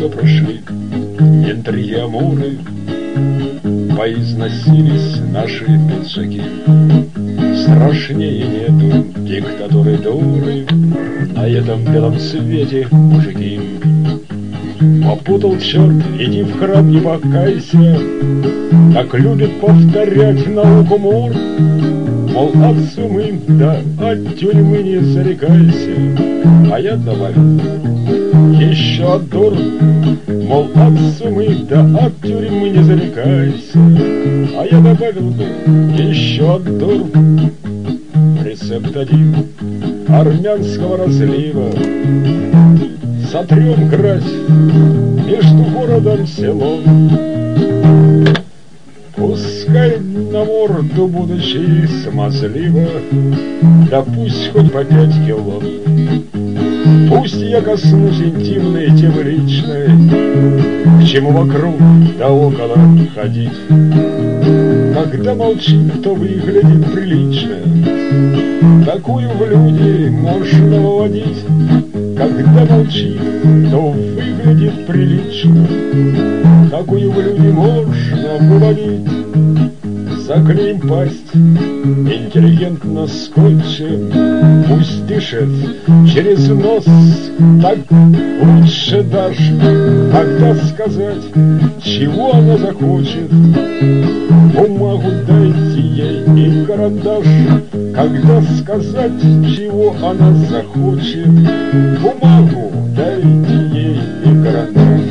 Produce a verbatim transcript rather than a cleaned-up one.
все прошли, интриги, амуры, поизносились наши пиджаки. Страшнее нету диктатуры дуры на этом белом свете, мужики. Попутал черт, иди в храм, не покайся, как любит повторять науку Мур. Мол, от сумы, да от тюрьмы не зарекайся. А я добавил еще от дур, мол, от сумы, да от тюрьмы не зарекайся. А я добавил бы еще от дур. Рецепт один армянского разлива: сотрем грязь между городом и селом. Пускай на морду, будучи смазливо, да пусть хоть по пять кило. Пусть я коснусь интимной темы личной, к чему вокруг да около ходить. Когда молчит, то выглядит прилично, такую в люди можно выводить. Когда молчит, то выглядит прилично, такую в люди можно выводить. Заклеим пасть интеллигентно скотчем, пусть дышит через нос, так лучше даже. Когда сказать, чего она захочет, бумагу дайте ей и карандаш. Когда сказать, чего она захочет, бумагу дайте ей и карандаш.